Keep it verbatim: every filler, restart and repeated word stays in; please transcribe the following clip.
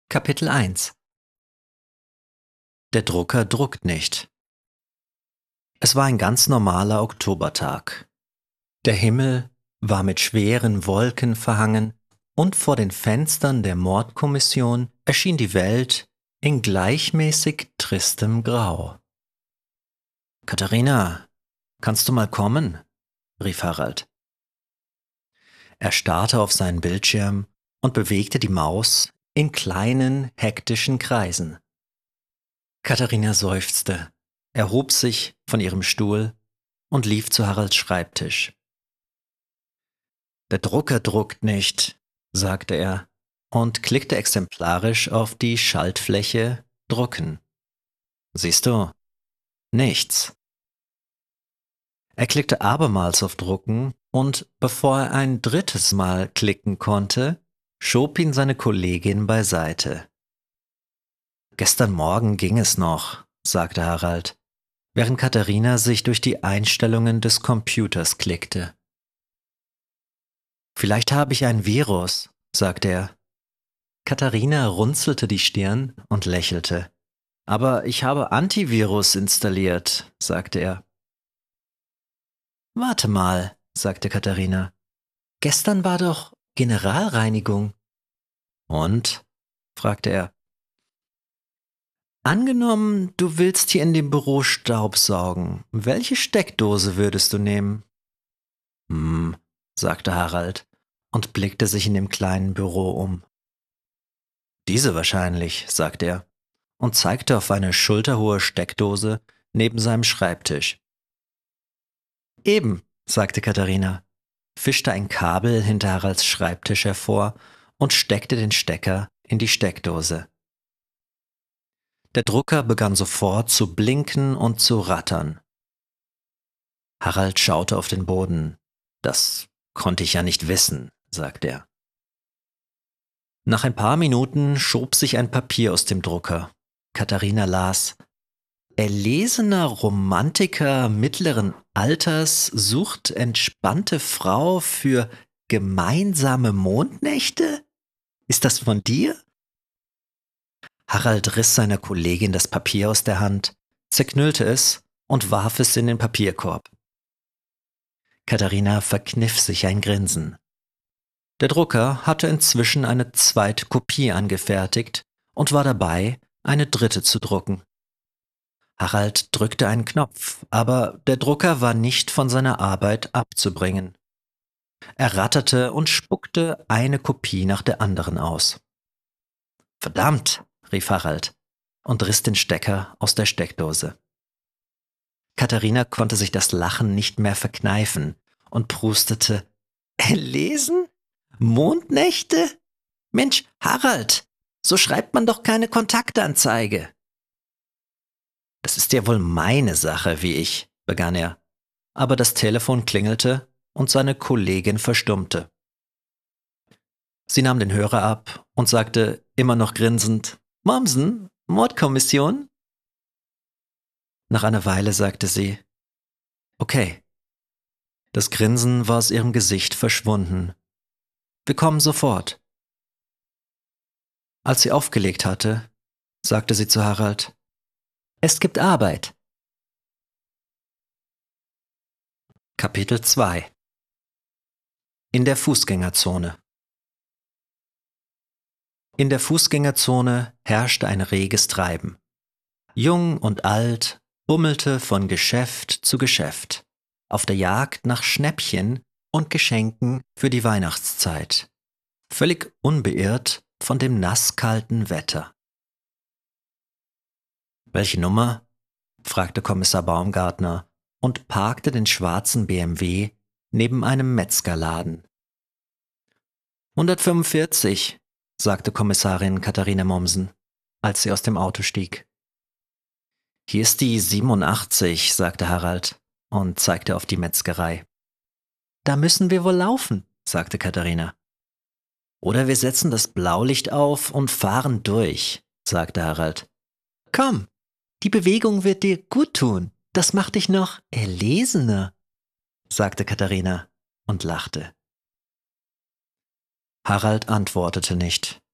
Kapitel eins. Der Drucker druckt nicht. Es war ein ganz normaler Oktobertag. Der Himmel war mit schweren Wolken verhangen und vor den Fenstern der Mordkommission erschien die Welt in gleichmäßig tristem Grau. »Katharina, kannst du mal kommen?« rief Harald. Er starrte auf seinen Bildschirm und bewegte die Maus in kleinen, hektischen Kreisen. Katharina seufzte, erhob sich von ihrem Stuhl und lief zu Haralds Schreibtisch. »Der Drucker druckt nicht«, sagte er und klickte exemplarisch auf die Schaltfläche »Drucken«. »Siehst du? Nichts.« Er klickte abermals auf Drucken und, bevor er ein drittes Mal klicken konnte, schob ihn seine Kollegin beiseite. »Gestern Morgen ging es noch«, sagte Harald, während Katharina sich durch die Einstellungen des Computers klickte. »Vielleicht habe ich ein Virus«, sagte er. Katharina runzelte die Stirn und lächelte. »Aber ich habe Antivirus installiert«, sagte er. »Warte mal«, sagte Katharina. »Gestern war doch Generalreinigung.« »Und?«, fragte er. »Angenommen, du willst hier in dem Büro staubsaugen. Welche Steckdose würdest du nehmen?« »Hm«, sagte Harald und blickte sich in dem kleinen Büro um. »Diese wahrscheinlich«, sagte er und zeigte auf eine schulterhohe Steckdose neben seinem Schreibtisch. »Eben«, sagte Katharina, fischte ein Kabel hinter Haralds Schreibtisch hervor und steckte den Stecker in die Steckdose. Der Drucker begann sofort zu blinken und zu rattern. Harald schaute auf den Boden. »Das konnte ich ja nicht wissen«, sagte er. Nach ein paar Minuten schob sich ein Papier aus dem Drucker. Katharina las: »Erlesener Romantiker mittleren Alters sucht entspannte Frau für gemeinsame Mondnächte? Ist das von dir?« Harald riss seiner Kollegin das Papier aus der Hand, zerknüllte es und warf es in den Papierkorb. Katharina verkniff sich ein Grinsen. Der Drucker hatte inzwischen eine zweite Kopie angefertigt und war dabei, eine dritte zu drucken. Harald drückte einen Knopf, aber der Drucker war nicht von seiner Arbeit abzubringen. Er ratterte und spuckte eine Kopie nach der anderen aus. »Verdammt«, rief Harald und riss den Stecker aus der Steckdose. Katharina konnte sich das Lachen nicht mehr verkneifen und prustete: »Erlesen? Mondnächte? Mensch, Harald, so schreibt man doch keine Kontaktanzeige.« »Das ist ja wohl meine Sache, wie ich«, begann er, aber das Telefon klingelte und seine Kollegin verstummte. Sie nahm den Hörer ab und sagte immer noch grinsend: »Mommsen, Mordkommission?« Nach einer Weile sagte sie: »Okay.« Das Grinsen war aus ihrem Gesicht verschwunden. »Wir kommen sofort.« Als sie aufgelegt hatte, sagte sie zu Harald: »Es gibt Arbeit.« Kapitel zwei. In der Fußgängerzone. In der Fußgängerzone herrschte ein reges Treiben. Jung und alt bummelte von Geschäft zu Geschäft, auf der Jagd nach Schnäppchen und Geschenken für die Weihnachtszeit, völlig unbeirrt von dem nasskalten Wetter. »Welche Nummer?« fragte Kommissar Baumgartner und parkte den schwarzen B M W neben einem Metzgerladen. »hundertfünfundvierzig«, sagte Kommissarin Katharina Mommsen, als sie aus dem Auto stieg. »Hier ist die siebenundachtzig«, sagte Harald und zeigte auf die Metzgerei. »Da müssen wir wohl laufen«, sagte Katharina. »Oder wir setzen das Blaulicht auf und fahren durch«, sagte Harald. »Komm, die Bewegung wird dir gut tun. Das macht dich noch erlesener«, sagte Katharina und lachte. Harald antwortete nicht.